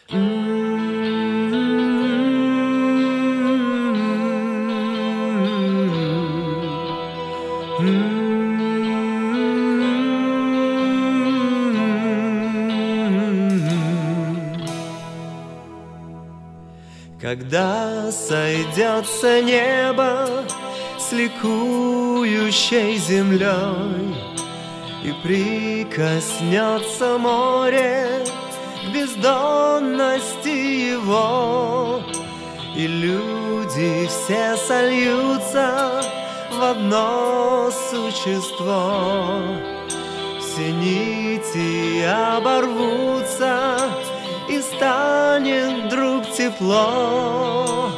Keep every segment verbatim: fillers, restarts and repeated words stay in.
Когда сойдется небо с ликующей землей и прикоснется море к бездонности его, и люди все сольются в одно существо, все нити оборвутся и станет вдруг тепло.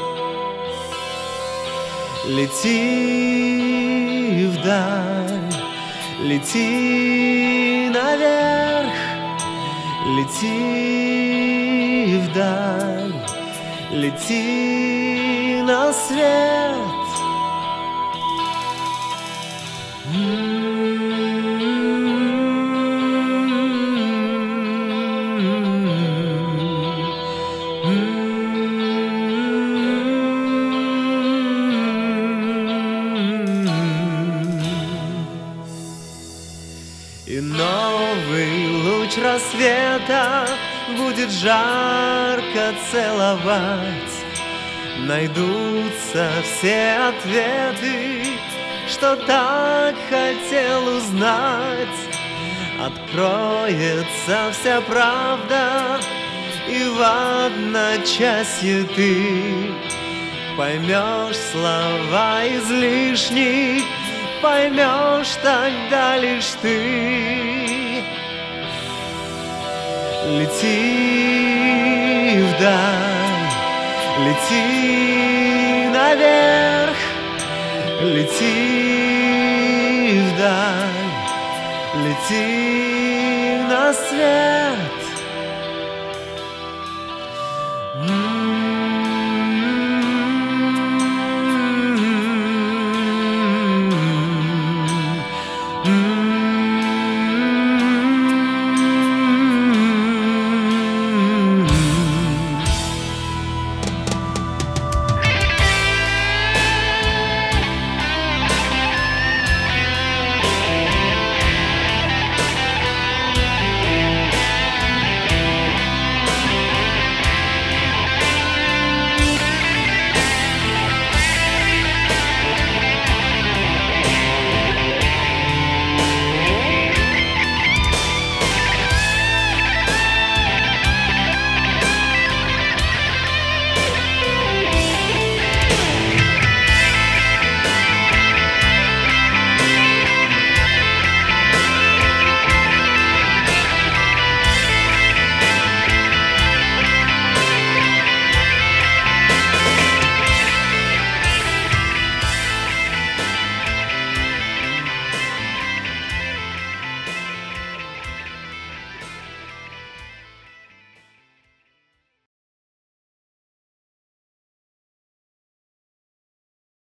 Лети вдаль, лети наверх, лети вдаль, лети на свет. И новый луч рассвета будет жарко целовать. Найдутся все ответы, что так хотел узнать. Откроется вся правда, и в одночасье ты поймешь слова излишни, поймешь тогда лишь ты. Лети вдаль, лети наверх, лети вдаль, лети на свет.